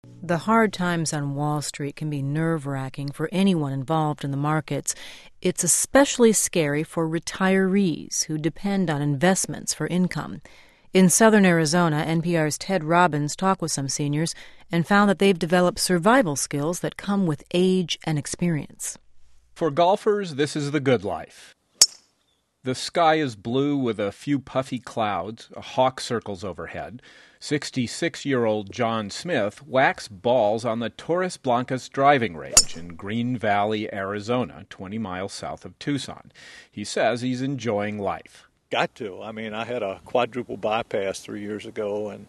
The hard times on Wall Street can be nerve-wracking for anyone involved in the markets. It's especially scary for retirees who depend on investments for income. In southern Arizona, NPR's Ted Robbins talked with some seniors and found that they've developed survival skills that come with age and experience. For golfers, this is the good life. The sky is blue with a few puffy clouds. A hawk circles overhead. 66-year-old John Smith whacks balls on the Torres Blancas driving range in Green Valley, Arizona, 20 miles south of Tucson. He says he's enjoying life. Got to. I mean, I had a quadruple bypass 3 years ago, and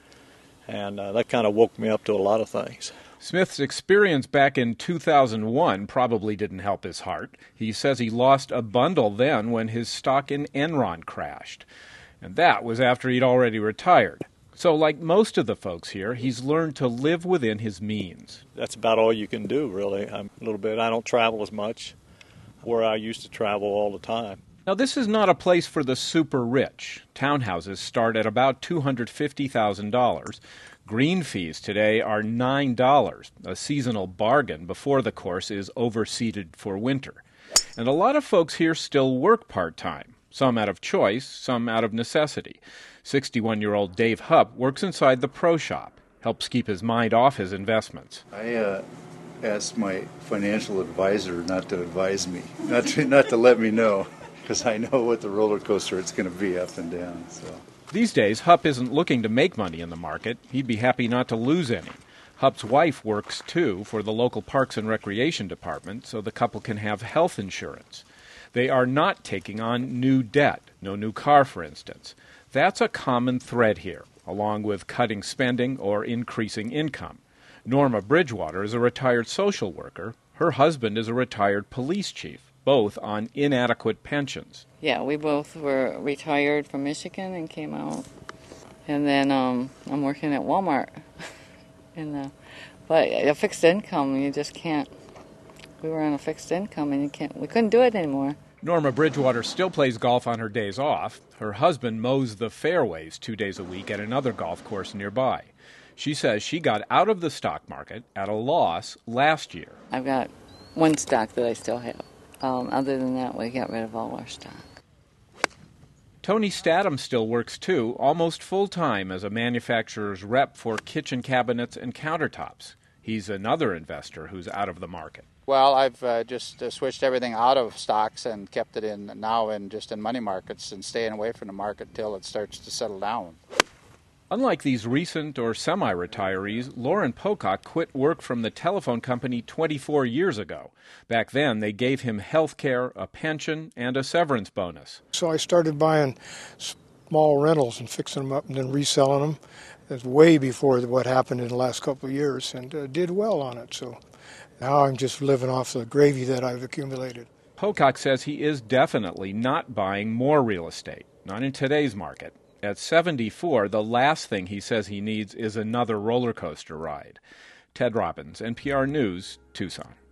that kind of woke me up to a lot of things. Smith's experience back in 2001 probably didn't help his heart. He says he lost a bundle then when his stock in Enron crashed. And that was after he'd already retired. So like most of the folks here, he's learned to live within his means. That's about all you can do, really. I don't travel as much where I used to travel all the time. Now, this is not a place for the super rich. Townhouses start at about $250,000. Green fees today are $9, a seasonal bargain before the course is overseeded for winter. And a lot of folks here still work part-time, some out of choice, some out of necessity. 61-year-old Dave Hupp works inside the pro shop, helps keep his mind off his investments. I asked my financial advisor not to advise me, not to let me know, because I know what the roller coaster it's going to be up and down. So these days, Hupp isn't looking to make money in the market. He'd be happy not to lose any. Hupp's wife works, too, for the local Parks and Recreation Department, so the couple can have health insurance. They are not taking on new debt, no new car, for instance. That's a common thread here, along with cutting spending or increasing income. Norma Bridgewater is a retired social worker. Her husband is a retired police chief, both on inadequate pensions. Yeah, we both were retired from Michigan and came out. And then I'm working at Walmart. But a fixed income, you just can't. We were on a fixed income and we couldn't do it anymore. Norma Bridgewater still plays golf on her days off. Her husband mows the fairways 2 days a week at another golf course nearby. She says she got out of the stock market at a loss last year. I've got one stock that I still have. Other than that, we got rid of all our stock. Tony Statham still works, too, almost full-time as a manufacturer's rep for kitchen cabinets and countertops. He's another investor who's out of the market. Well, I've just switched everything out of stocks and kept it in money markets and staying away from the market till it starts to settle down. Unlike these recent or semi-retirees, Lauren Pocock quit work from the telephone company 24 years ago. Back then, they gave him health care, a pension, and a severance bonus. So I started buying small rentals and fixing them up and then reselling them. That's way before what happened in the last couple of years, and did well on it. So now I'm just living off the gravy that I've accumulated. Pocock says he is definitely not buying more real estate, not in today's market. At 74, the last thing he says he needs is another roller coaster ride. Ted Robbins, NPR News, Tucson.